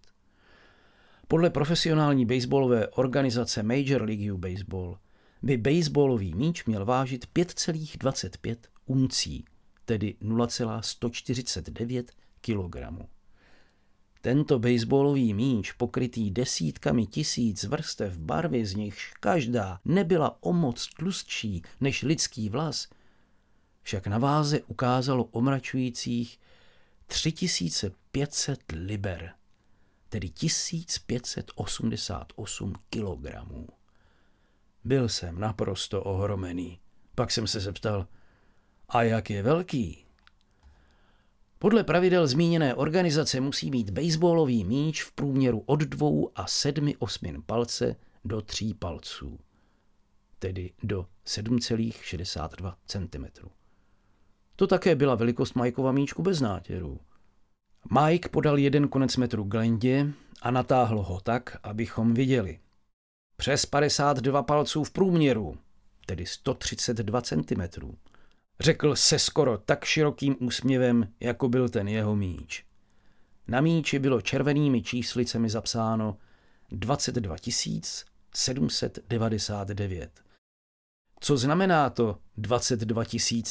Podle profesionální baseballové organizace Major League Baseball by baseballový míč měl vážit 5,25 uncí, tedy 0,149 kg. Tento baseballový míč, pokrytý desítkami tisíc vrstev barvy, z nichž každá nebyla o moc tlustší než lidský vlas, však na váze ukázalo omračujících 3500 liber, tedy 1588 kilogramů. Byl jsem naprosto ohromený. Pak jsem se zeptal, a jak je velký? Podle pravidel zmíněné organizace musí mít baseballový míč v průměru od 2 a 7/8 palce do 3 palců, tedy do 7,62 cm. To také byla velikost Mikeova míčku bez nátěru. Mike podal jeden konec metru Glendě a natáhl ho tak, abychom viděli. Přes 52 palců v průměru, tedy 132 cm. Řekl se skoro tak širokým úsměvem, jako byl ten jeho míč. Na míči bylo červenými číslicemi zapsáno 22 799. Co znamená to 22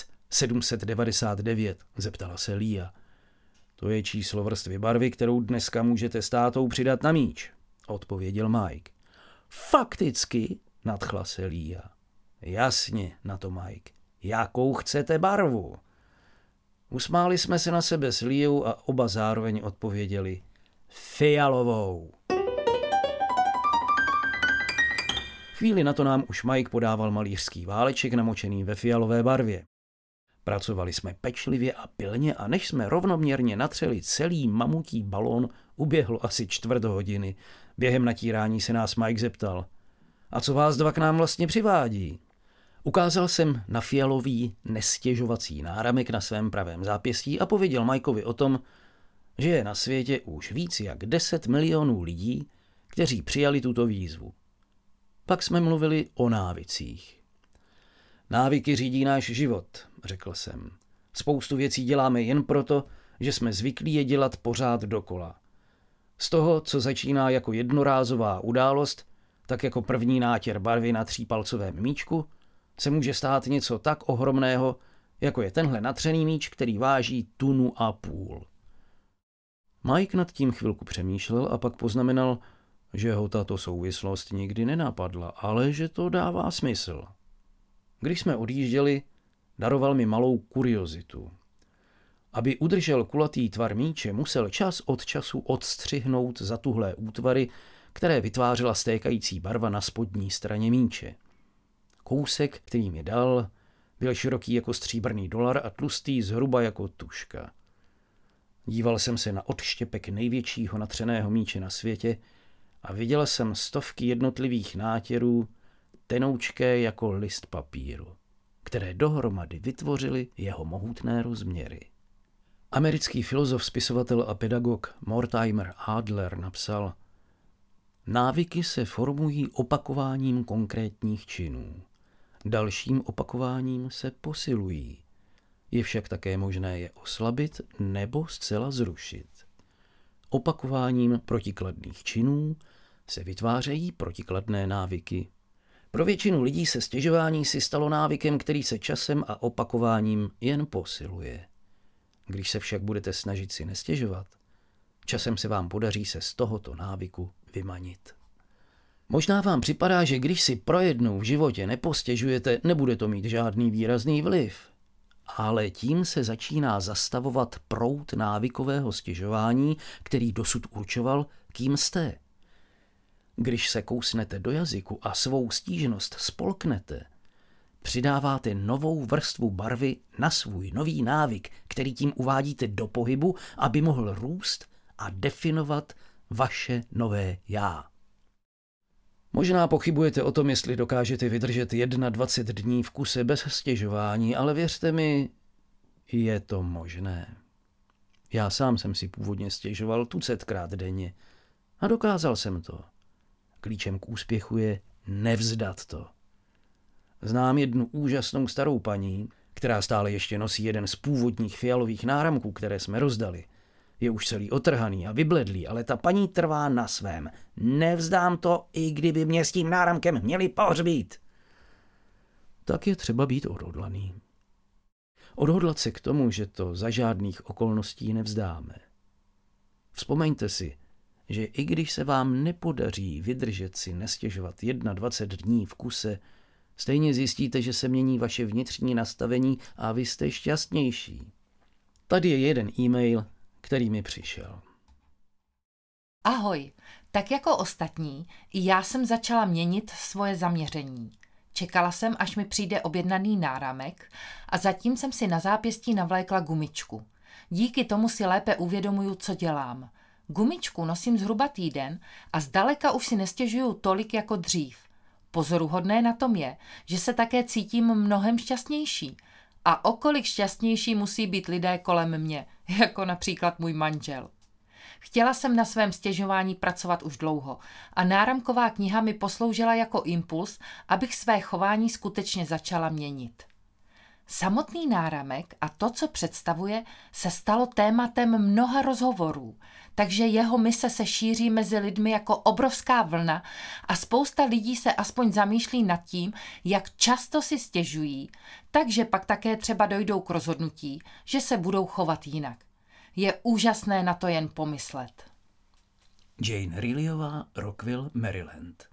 799? Zeptala se Lea. To je číslo vrstvy barvy, kterou dneska můžete s tátou přidat na míč, odpověděl Mike. Fakticky, nadchla se Lea. Jasně, na to Mike. Jakou chcete barvu? Usmáli jsme se na sebe s Leou a oba zároveň odpověděli fialovou. Chvíli na to nám už Mike podával malířský váleček namočený ve fialové barvě. Pracovali jsme pečlivě a pilně a než jsme rovnoměrně natřeli celý mamutí balón, uběhlo asi 1/4 hodiny. Během natírání se nás Mike zeptal, a co vás dva k nám vlastně přivádí? Ukázal jsem na fialový nestěžovací náramek na svém pravém zápěstí a pověděl Mikeovi o tom, že je na světě už víc jak 10 milionů lidí, kteří přijali tuto výzvu. Pak jsme mluvili o návicích. Návyky řídí náš život, řekl jsem. Spoustu věcí děláme jen proto, že jsme zvyklí je dělat pořád dokola. Z toho, co začíná jako jednorázová událost, tak jako první nátěr barvy na 3palcovém míčku, se může stát něco tak ohromného, jako je tenhle natřený míč, který váží 1,5 tuny. Mike nad tím chvilku přemýšlel a pak poznamenal, že ho tato souvislost nikdy nenapadla, ale že to dává smysl. Když jsme odjížděli, daroval mi malou kuriozitu. Aby udržel kulatý tvar míče, musel čas od času odstřihnout zatuhlé útvary, které vytvářela stékající barva na spodní straně míče. Kousek, který mi dal, Byl široký jako stříbrný dolar a tlustý zhruba jako tužka. Díval jsem se na odštěpek největšího natřeného míče na světě a viděl jsem stovky jednotlivých nátěrů, tenoučké jako list papíru, které dohromady vytvořily jeho mohutné rozměry. Americký filozof, spisovatel a pedagog Mortimer Adler napsal: návyky se formují opakováním konkrétních činů. Dalším opakováním se posilují. Je však také možné je oslabit nebo zcela zrušit. Opakováním protikladných činů se vytvářejí protikladné návyky. Pro většinu lidí se stěžování si stalo návykem, který se časem a opakováním jen posiluje. Když se však budete snažit si nestěžovat, časem se vám podaří se z tohoto návyku vymanit. Možná vám připadá, že když si pro jednou v životě nepostěžujete, nebude to mít žádný výrazný vliv. Ale tím se začíná zastavovat proud návykového stěžování, který dosud určoval, kým jste. Když se kousnete do jazyku a svou stížnost spolknete, přidáváte novou vrstvu barvy na svůj nový návyk, který tím uvádíte do pohybu, aby mohl růst a definovat vaše nové já. Možná pochybujete o tom, jestli dokážete vydržet 21 dní v kuse bez stěžování, ale věřte mi, je to možné. Já sám jsem si původně stěžoval tucetkrát denně a dokázal jsem to. Klíčem k úspěchu je nevzdat to. Znám jednu úžasnou starou paní, která stále ještě nosí jeden z původních fialových náramků, které jsme rozdali. Je už celý otrhaný a vybledlý, ale ta paní trvá na svém. Nevzdám to, i kdyby mě s tím náramkem měli pohřbít. Tak je třeba být odhodlaný. Odhodlat se k tomu, že to za žádných okolností nevzdáme. Vzpomeňte si, že i když se vám nepodaří vydržet si nestěžovat 21 dní v kuse, stejně zjistíte, že se mění vaše vnitřní nastavení a vy jste šťastnější. Tady je jeden e-mail, který mi přišel. Ahoj, tak jako ostatní, i já jsem začala měnit svoje zaměření. Čekala jsem, až mi přijde objednaný náramek a zatím jsem si na zápěstí navlékla gumičku. Díky tomu si lépe uvědomuju, co dělám. Gumičku nosím zhruba týden a zdaleka už si nestěžuju tolik jako dřív. Pozoruhodné na tom je, že se také cítím mnohem šťastnější. A o kolik šťastnější musí být lidé kolem mě, jako například můj manžel. Chtěla jsem na svém stěžování pracovat už dlouho a náramková kniha mi posloužila jako impuls, abych své chování skutečně začala měnit. Samotný náramek a to, co představuje, se stalo tématem mnoha rozhovorů, takže jeho mise se šíří mezi lidmi jako obrovská vlna a spousta lidí se aspoň zamýšlí nad tím, jak často si stěžují, takže pak také třeba dojdou k rozhodnutí, že se budou chovat jinak. Je úžasné na to jen pomyslet. Jane Rileyová, Rockville, Maryland.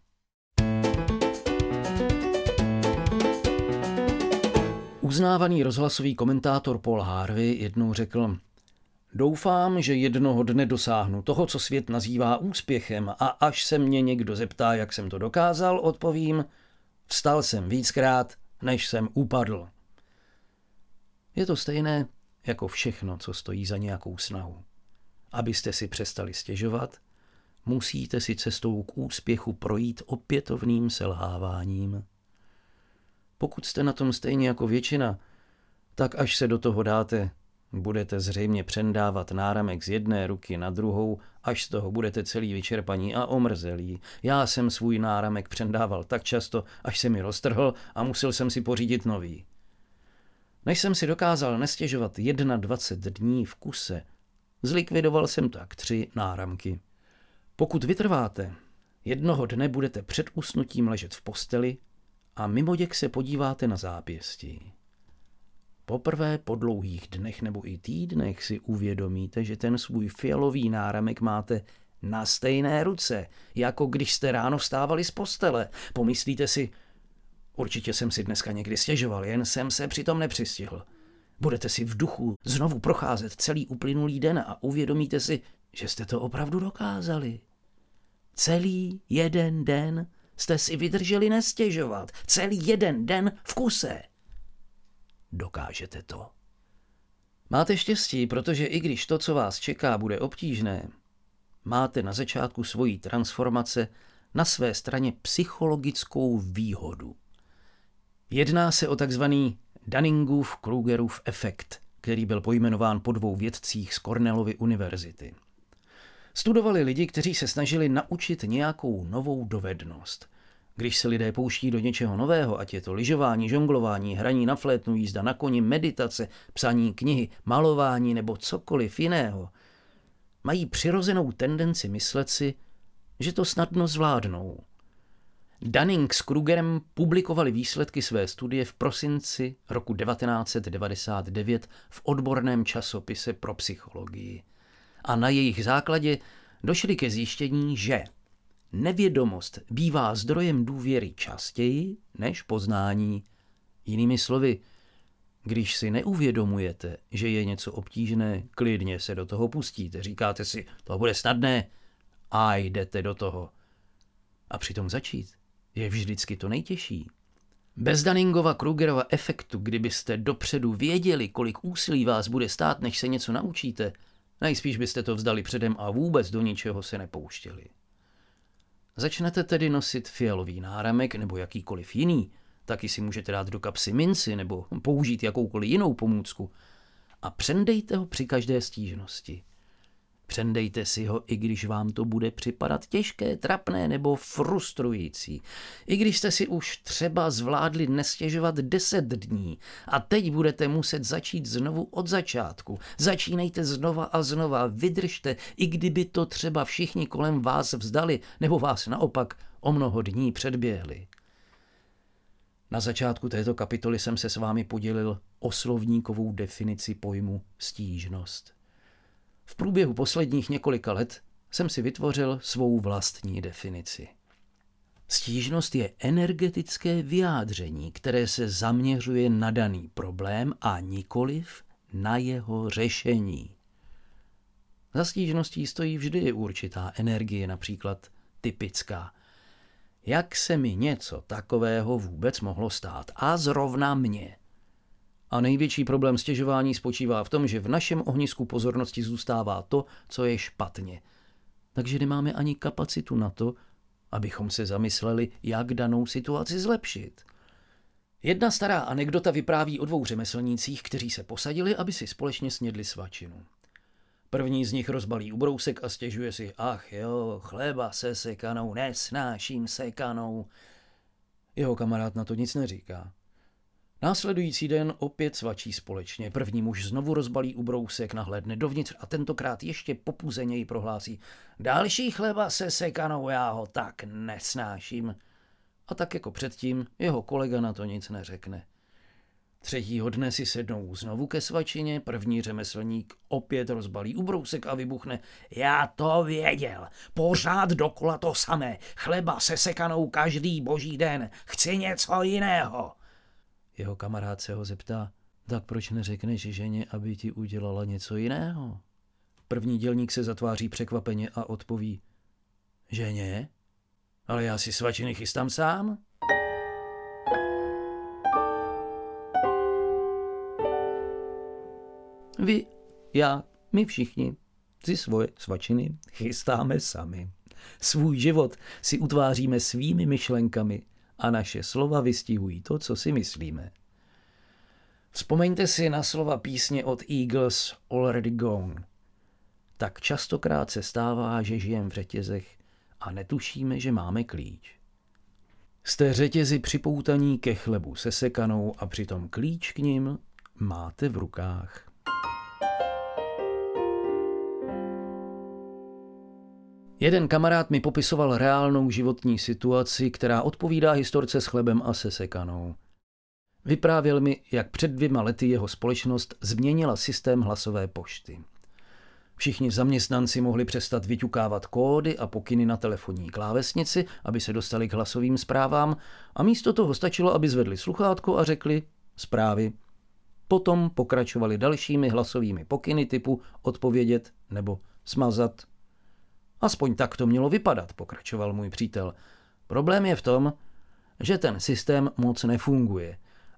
Uznávaný rozhlasový komentátor Paul Harvey jednou řekl: doufám, že jednoho dne dosáhnu toho, co svět nazývá úspěchem, a až se mě někdo zeptá, jak jsem to dokázal, odpovím: vstal jsem víckrát, než jsem upadl. Je to stejné jako všechno, co stojí za nějakou snahu. Abyste si přestali stěžovat, musíte si cestou k úspěchu projít opětovným selháváním. Pokud jste na tom stejně jako většina, tak až se do toho dáte, budete zřejmě přendávat náramek z jedné ruky na druhou, až z toho budete celý vyčerpaní a omrzelí. Já jsem svůj náramek přendával tak často, až se mi roztrhl a musel jsem si pořídit nový. Než jsem si dokázal nestěžovat 21 dní v kuse, zlikvidoval jsem tak 3 náramky. Pokud vytrváte, jednoho dne budete před usnutím ležet v posteli a mimoděk se podíváte na zápěstí. Poprvé po dlouhých dnech nebo i týdnech si uvědomíte, že ten svůj fialový náramek máte na stejné ruce, jako když jste ráno vstávali z postele. Pomyslíte si: určitě jsem si dneska někdy stěžoval, jen jsem se přitom nepřistihl. Budete si v duchu znovu procházet celý uplynulý den a uvědomíte si, že jste to opravdu dokázali. Celý jeden den jste si vydrželi nestěžovat. Celý jeden den v kuse. dokážete to. Máte štěstí, protože i když to, co vás čeká, bude obtížné, máte na začátku svojí transformace na své straně psychologickou výhodu. Jedná se o takzvaný Dunningův-Krugerův efekt, který byl pojmenován po 2 vědcích z Cornellovy univerzity. Studovali lidi, kteří se snažili naučit nějakou novou dovednost. Když se lidé pouští do něčeho nového, ať je to lyžování, žonglování, hraní na flétnu, jízda na koni, meditace, psaní knihy, malování nebo cokoliv jiného, mají přirozenou tendenci myslet si, že to snadno zvládnou. Dunning s Krugerem publikovali výsledky své studie v prosinci roku 1999 v odborném časopise pro psychologii. A na jejich základě došli ke zjištění, že nevědomost bývá zdrojem důvěry častěji než poznání. Jinými slovy, když si neuvědomujete, že je něco obtížné, klidně se do toho pustíte. Říkáte si, to bude snadné a jdete do toho. A přitom začít je vždycky to nejtěžší. Bez Dunningova-Krugerova efektu, kdybyste dopředu věděli, kolik úsilí vás bude stát, než se něco naučíte, nejspíš byste to vzdali předem a vůbec do ničeho se nepouštěli. Začnete tedy nosit fialový náramek nebo jakýkoliv jiný, taky si můžete dát do kapsy minci nebo použít jakoukoliv jinou pomůcku a přendejte ho při každé stížnosti. Přendejte si ho, i když vám to bude připadat těžké, trapné nebo frustrující. I když jste si už třeba zvládli nestěžovat 10 dní a teď budete muset začít znovu od začátku. Začínejte znova a znova, vydržte, i kdyby to třeba všichni kolem vás vzdali nebo vás naopak o mnoho dní předběhli. Na začátku této kapitoly jsem se s vámi podělil o slovníkovou definici pojmu stížnost. V průběhu posledních několika let jsem si vytvořil svou vlastní definici. Stížnost je energetické vyjádření, které se zaměřuje na daný problém a nikoliv na jeho řešení. Za stížností stojí vždy určitá energie, například typická. Jak se mi něco takového vůbec mohlo stát? A zrovna mně. A největší problém stěžování spočívá v tom, že v našem ohnisku pozornosti zůstává to, co je špatně. Takže nemáme ani kapacitu na to, abychom se zamysleli, jak danou situaci zlepšit. Jedna stará anekdota vypráví o 2 řemeslnících, kteří se posadili, aby si společně snědli svačinu. První z nich rozbalí ubrousek a stěžuje si, ach jo, chleba se sekanou, nesnáším sekanou. Jeho kamarád na to nic neříká. Následující den opět svačí společně. První muž znovu rozbalí ubrousek, nahlédne dovnitř a tentokrát ještě popuzeněji prohlásí, další chleba se sekanou, já ho tak nesnáším. A tak jako předtím jeho kolega na to nic neřekne. Třetího dne si sednou znovu ke svačině, první řemeslník opět rozbalí ubrousek a vybuchne. Já to věděl, pořád dokola to samé, chleba se sekanou každý boží den, chci něco jiného. Jeho kamarád se ho zeptá, tak proč neřekneš ženě, aby ti udělala něco jiného? První dělník se zatváří překvapeně a odpoví, ženě? Ale já si svačiny chystám sám. Vy, já, my všichni si svoje svačiny chystáme sami. Svůj život si utváříme svými myšlenkami a naše slova vystihují to, co si myslíme. Vzpomeňte si na slova písně od Eagles Already Gone. Tak častokrát se stává, že žijeme v řetězech a netušíme, že máme klíč. Jste řetězi připoutaní ke chlebu se sekanou a přitom klíč k nim máte v rukách. Jeden kamarád mi popisoval reálnou životní situaci, která odpovídá historce s chlebem a se sekanou. Vyprávěl mi, jak před 2 lety jeho společnost změnila systém hlasové pošty. Všichni zaměstnanci mohli přestat vyťukávat kódy a pokyny na telefonní klávesnici, aby se dostali k hlasovým zprávám a místo toho stačilo, aby zvedli sluchátko a řekli zprávy. Potom pokračovali dalšími hlasovými pokyny typu odpovědět nebo smazat. Aspoň tak to mělo vypadat, pokračoval můj přítel. Problém je v tom, že ten systém moc nefunguje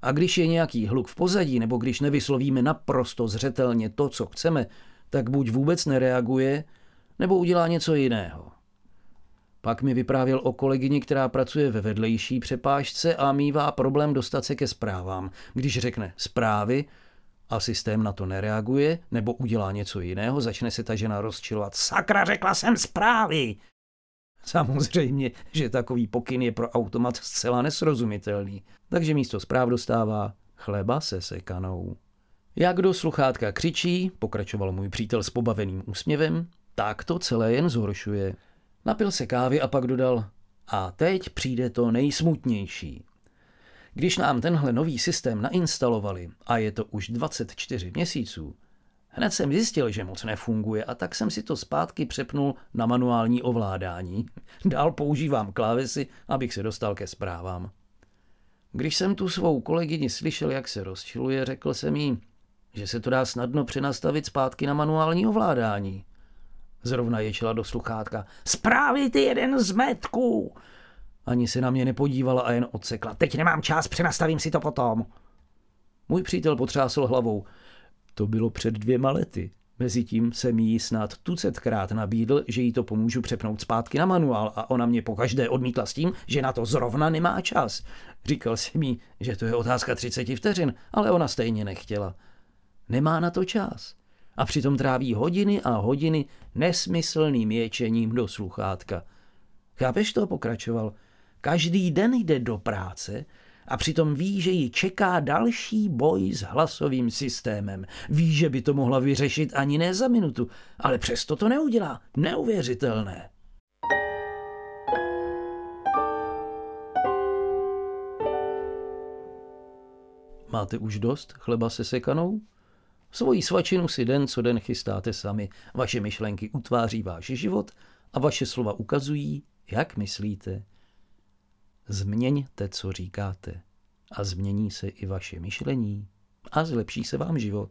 A když je nějaký hluk v pozadí, nebo když nevyslovíme naprosto zřetelně to, co chceme, tak buď vůbec nereaguje, nebo udělá něco jiného. Pak mi vyprávěl o kolegyni, která pracuje ve vedlejší přepážce a mívá problém dostat se ke zprávám. Když řekne zprávy a systém na to nereaguje, nebo udělá něco jiného, začne se ta žena rozčilovat. Sakra, řekla jsem zprávy! Samozřejmě, že takový pokyn je pro automat zcela nesrozumitelný, takže místo zpráv dostává chleba se sekanou. Jak do sluchátka křičí, pokračoval můj přítel s pobaveným úsměvem, tak to celé jen zhoršuje. Napil se kávy a pak dodal, a teď přijde to nejsmutnější. Když nám tenhle nový systém nainstalovali, a je to už 24 měsíců, hned jsem zjistil, že moc nefunguje a tak jsem si to zpátky přepnul na manuální ovládání. Dál používám klávesy, abych se dostal ke zprávám. Když jsem tu svou kolegyni slyšel, jak se rozčiluje, řekl jsem jí, že se to dá snadno přenastavit zpátky na manuální ovládání. Zrovna ječela do sluchátka. Zprávy ty jeden z metků! Ani se na mě nepodívala a jen odsekla. Teď nemám čas, přenastavím si to potom. Můj přítel potřásl hlavou. To bylo před 2 lety. Mezitím jsem jí snad tucetkrát nabídl, že jí to pomůžu přepnout zpátky na manuál a ona mě pokaždé odmítla s tím, že na to zrovna nemá čas. Říkal jsem jí, že to je otázka 30 vteřin, ale ona stejně nechtěla. Nemá na to čas. A přitom tráví hodiny a hodiny nesmyslným ječením do sluchátka. Chápeš to? Pokračoval. Každý den jde do práce a přitom ví, že ji čeká další boj s hlasovým systémem. Ví, že by to mohla vyřešit ani ne za minutu, ale přesto to neudělá. Neuvěřitelné. Máte už dost chleba se sekanou? Svoji svačinu si den co den chystáte sami. Vaše myšlenky utváří váš život a vaše slova ukazují, jak myslíte. Změňte, co říkáte, a změní se i vaše myšlení a zlepší se vám život.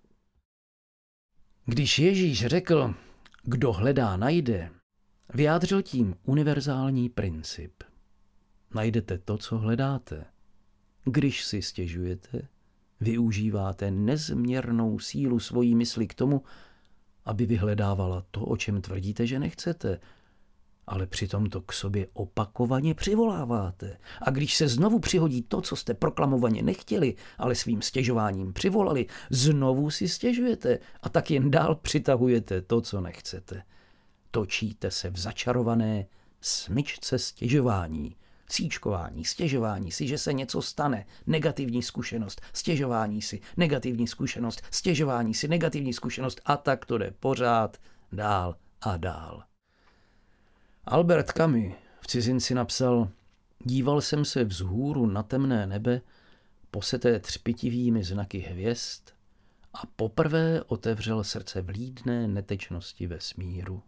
Když Ježíš řekl, kdo hledá, najde, vyjádřil tím univerzální princip. Najdete to, co hledáte. Když si stěžujete, využíváte nezměrnou sílu svojí mysli k tomu, aby vyhledávala to, o čem tvrdíte, že nechcete, ale přitom to k sobě opakovaně přivoláváte. A když se znovu přihodí to, co jste proklamovaně nechtěli, ale svým stěžováním přivolali, znovu si stěžujete a tak jen dál přitahujete to, co nechcete. Točíte se v začarované smyčce stěžování. Sýčkování, stěžování si, že se něco stane, negativní zkušenost, stěžování si, negativní zkušenost, stěžování si, negativní zkušenost a tak to jde pořád dál a dál. Albert Camus v Cizinci napsal, díval jsem se vzhůru na temné nebe, poseté třpitivými znaky hvězd a poprvé otevřel srdce vlídné netečnosti vesmíru.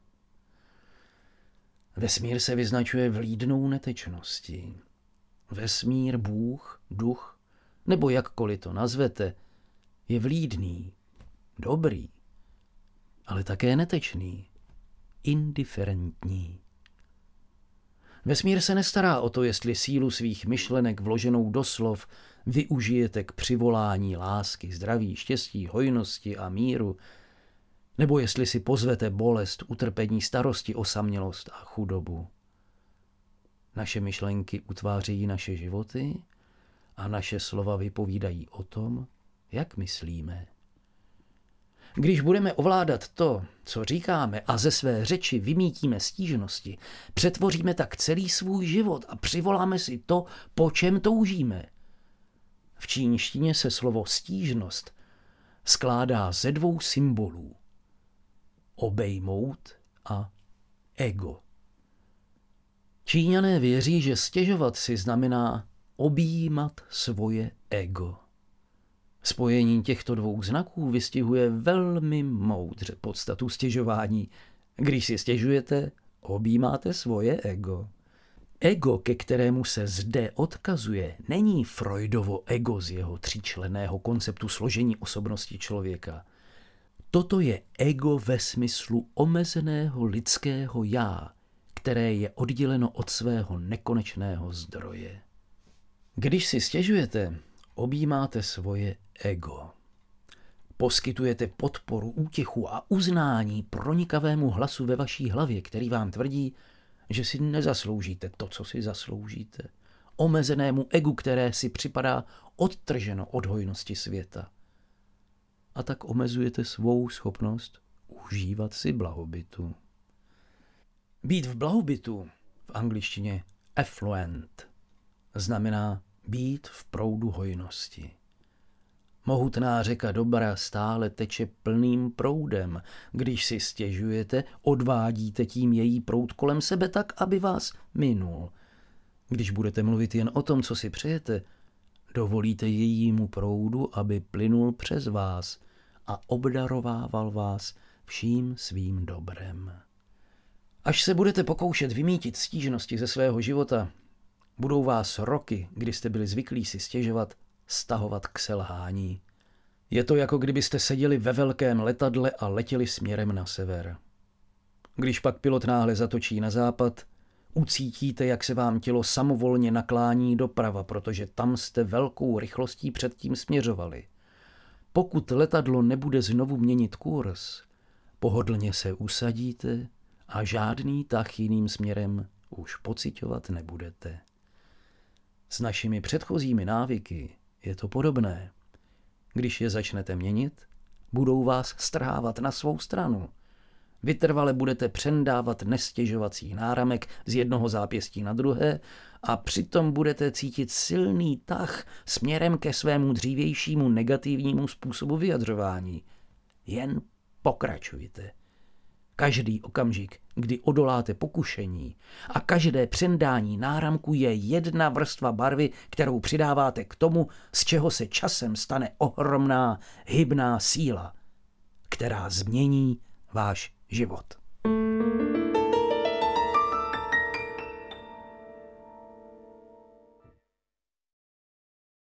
Vesmír se vyznačuje vlídnou netečností. Vesmír, Bůh, duch, nebo jakkoliv to nazvete, je vlídný, dobrý, ale také netečný, indiferentní. Vesmír se nestará o to, jestli sílu svých myšlenek vloženou do slov využijete k přivolání lásky, zdraví, štěstí, hojnosti a míru, nebo jestli si pozvete bolest, utrpení, starosti, osamělost a chudobu. Naše myšlenky utvářejí naše životy a naše slova vypovídají o tom, jak myslíme. Když budeme ovládat to, co říkáme a ze své řeči vymítíme stížnosti, přetvoříme tak celý svůj život a přivoláme si to, po čem toužíme. V čínštině se slovo stížnost skládá ze 2 symbolů. Obejmout a ego. Číňané věří, že stěžovat si znamená objímat svoje ego. Spojení těchto 2 znaků vystihuje velmi moudře podstatu stěžování. Když si stěžujete, objímáte svoje ego. Ego, ke kterému se zde odkazuje, není Freudovo ego z jeho 3členného konceptu složení osobnosti člověka. Toto je ego ve smyslu omezeného lidského já, které je odděleno od svého nekonečného zdroje. Když si stěžujete, objímáte svoje ego. Poskytujete podporu, útěchu a uznání pronikavému hlasu ve vaší hlavě, který vám tvrdí, že si nezasloužíte to, co si zasloužíte. Omezenému egu, které si připadá odtrženo od hojnosti světa. A tak omezujete svou schopnost užívat si blahobytu. Být v blahobytu, v angličtině affluent, znamená být v proudu hojnosti. Mohutná řeka dobra stále teče plným proudem. Když si stěžujete, odvádíte tím její proud kolem sebe tak, aby vás minul. Když budete mluvit jen o tom, co si přejete, dovolíte jejímu proudu, aby plynul přes vás a obdarovával vás vším svým dobrem. Až se budete pokoušet vymítit stížnosti ze svého života, budou vás roky, kdy jste byli zvyklí si stěžovat, stahovat k selhání. Je to jako kdybyste seděli ve velkém letadle a letěli směrem na sever. Když pak pilot náhle zatočí na západ, ucítíte, jak se vám tělo samovolně naklání doprava, protože tam jste velkou rychlostí předtím směřovali. Pokud letadlo nebude znovu měnit kurz, pohodlně se usadíte a žádný tah jiným směrem už pociťovat nebudete. S našimi předchozími návyky je to podobné. Když je začnete měnit, budou vás strhávat na svou stranu. Vytrvale budete přendávat nestěžovací náramek z jednoho zápěstí na druhé a přitom budete cítit silný tah směrem ke svému dřívějšímu negativnímu způsobu vyjadřování. Jen pokračujte. Každý okamžik, kdy odoláte pokušení a každé přendání náramku je jedna vrstva barvy, kterou přidáváte k tomu, z čeho se časem stane ohromná hybná síla, která změní váš život.